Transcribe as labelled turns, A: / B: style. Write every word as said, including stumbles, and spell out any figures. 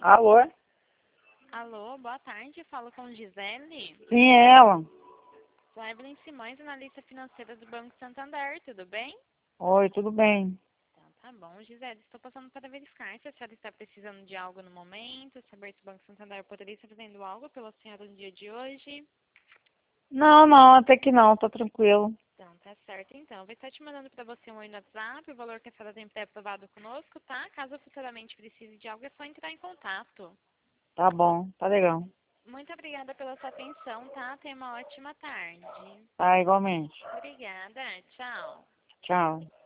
A: Alô?
B: Alô, boa tarde. Falo com Gisele.
A: Sim, é ela.
B: Sou Evelyn Simões, analista financeira do Banco Santander. Tudo bem?
A: Oi, tudo bem?
B: Então, tá bom. Gisele, estou passando para verificar se a senhora está precisando de algo no momento, saber se o Banco Santander poderia estar fazendo algo pela senhora no dia de hoje.
A: Não, não, até que não, tá tranquilo.
B: Então, tá certo. Então, eu vou estar te mandando para você um oi no WhatsApp, o valor que a senhora tem pré-aprovado conosco, tá? Caso futuramente precise de algo, é só entrar em contato.
A: Tá bom, tá legal.
B: Muito obrigada pela sua atenção, tá? Tenha uma ótima tarde.
A: Tá, igualmente.
B: Obrigada. Tchau.
A: Tchau.